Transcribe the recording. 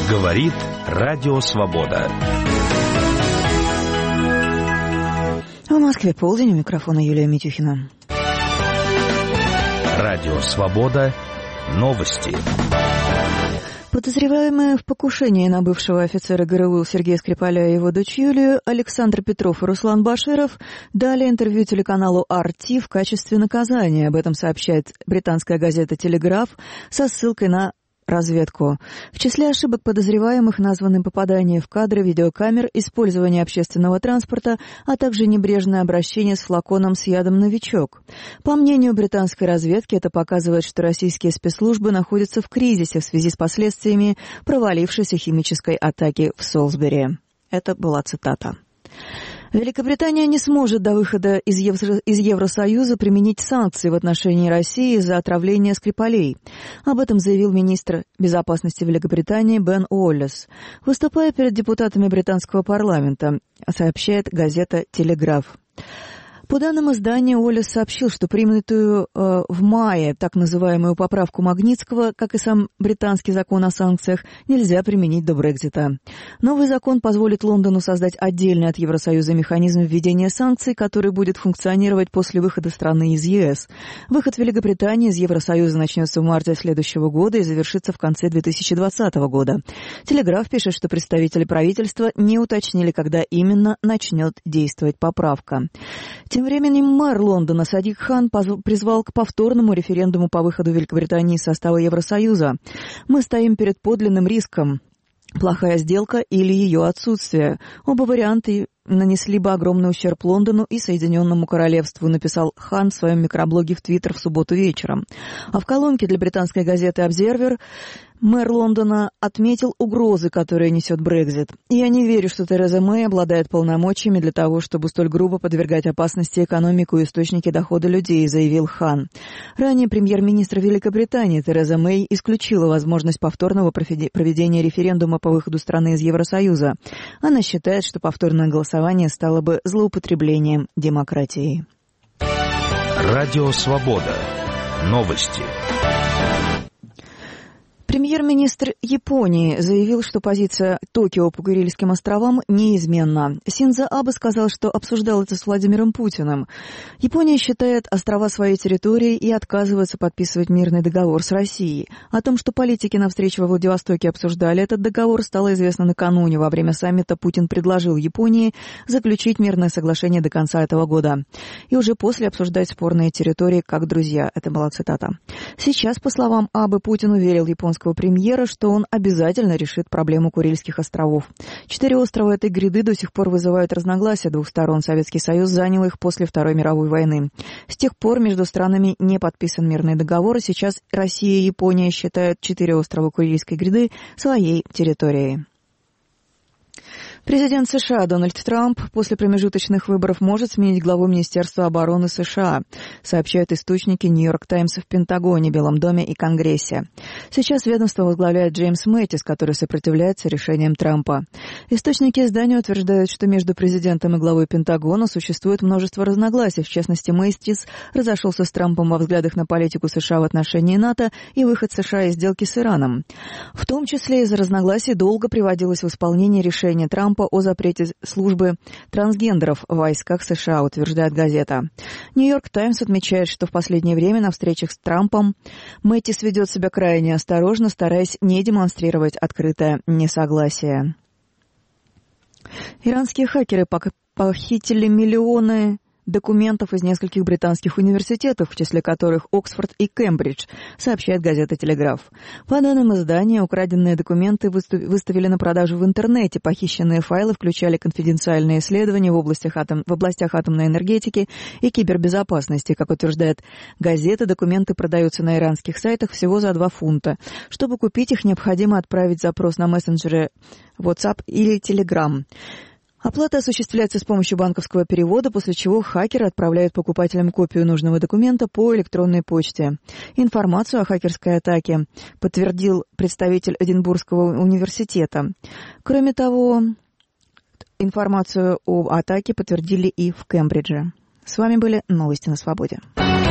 Говорит Радио Свобода. В Москве полдень, у микрофона Юлия Митюхина. Радио Свобода. Новости. Подозреваемые в покушении на бывшего офицера ГРУ Сергея Скрипаля и его дочь Юлию Александр Петров и Руслан Баширов дали интервью телеканалу RT в качестве наказания. Об этом сообщает британская газета «Телеграф» со ссылкой на разведку. В числе ошибок подозреваемых названы попадание в кадры видеокамер, использование общественного транспорта, а также небрежное обращение с флаконом с ядом «Новичок». По мнению британской разведки, это показывает, что российские спецслужбы находятся в кризисе в связи с последствиями провалившейся химической атаки в Солсбери. Это была цитата. Великобритания не сможет до выхода из Евросоюза применить санкции в отношении России из-за отравления Скрипалей. Об этом заявил министр безопасности Великобритании Бен Уоллес, выступая перед депутатами британского парламента, сообщает газета «Телеграф». По данным издания, Уоллес сообщил, что принятую в мае так называемую поправку Магнитского, как и сам британский закон о санкциях, нельзя применить до Брексита. Новый закон позволит Лондону создать отдельный от Евросоюза механизм введения санкций, который будет функционировать после выхода страны из ЕС. Выход Великобритании из Евросоюза начнется в марте следующего года и завершится в конце 2020 года. Телеграф пишет, что представители правительства не уточнили, когда именно начнет действовать поправка. Тем временем мэр Лондона Садик Хан призвал к повторному референдуму по выходу Великобритании из состава Евросоюза. «Мы стоим перед подлинным риском. Плохая сделка или ее отсутствие. Оба варианта нанесли бы огромный ущерб Лондону и Соединенному Королевству», написал Хан в своем микроблоге в Твиттер в субботу вечером. А в колонке для британской газеты «Обзервер» мэр Лондона отметил угрозы, которые несет Брексит. «Я не верю, что Тереза Мэй обладает полномочиями для того, чтобы столь грубо подвергать опасности экономику и источники дохода людей», заявил Хан. Ранее премьер-министр Великобритании Тереза Мэй исключила возможность повторного проведения референдума по выходу страны из Евросоюза. Она считает, что повторное голосование стало бы злоупотреблением демократии. Радио Свобода. Новости. Премьер-министр Японии заявил, что позиция Токио по Курильским островам неизменна. Синдзо Абе сказал, что обсуждал это с Владимиром Путиным. Япония считает острова своей территорией и отказывается подписывать мирный договор с Россией. О том, что политики на встрече во Владивостоке обсуждали этот договор, стало известно накануне. Во время саммита Путин предложил Японии заключить мирное соглашение до конца этого года. И уже после обсуждать спорные территории как друзья. Это была цитата. Сейчас, по словам Абе, Путин уверил японского премьера, что он обязательно решит проблему Курильских островов. 4 острова этой гряды до сих пор вызывают разногласия двух сторон. Советский Союз занял их после Второй мировой войны. С тех пор между странами не подписан мирный договор, и сейчас Россия и Япония считают 4 острова Курильской гряды своей территорией. Президент США Дональд Трамп после промежуточных выборов может сменить главу Министерства обороны США, сообщают источники «Нью-Йорк Таймс» в Пентагоне, Белом доме и Конгрессе. Сейчас ведомство возглавляет Джеймс Мэттис, который сопротивляется решениям Трампа. Источники издания утверждают, что между президентом и главой Пентагона существует множество разногласий. В частности, Мэттис разошелся с Трампом во взглядах на политику США в отношении НАТО и выход США из сделки с Ираном. В том числе из-за разногласий долго приводилось в исполнение решение Трампа о запрете службы трансгендеров в войсках США, утверждает газета. «Нью-Йорк Таймс» отмечает, что в последнее время на встречах с Трампом Мэттис ведет себя крайне осторожно, стараясь не демонстрировать открытое несогласие. Иранские хакеры похитили миллионы документов из нескольких британских университетов, в числе которых Оксфорд и Кембридж, сообщает газета «Телеграф». По данным издания, украденные документы выставили на продажу в интернете. Похищенные файлы включали конфиденциальные исследования в областях атомной энергетики и кибербезопасности. Как утверждает газета, документы продаются на иранских сайтах всего за 2 фунта. Чтобы купить их, необходимо отправить запрос на мессенджеры WhatsApp или Telegram. Оплата осуществляется с помощью банковского перевода, после чего хакеры отправляют покупателям копию нужного документа по электронной почте. Информацию о хакерской атаке подтвердил представитель Эдинбургского университета. Кроме того, информацию о атаке подтвердили и в Кембридже. С вами были новости на Свободе.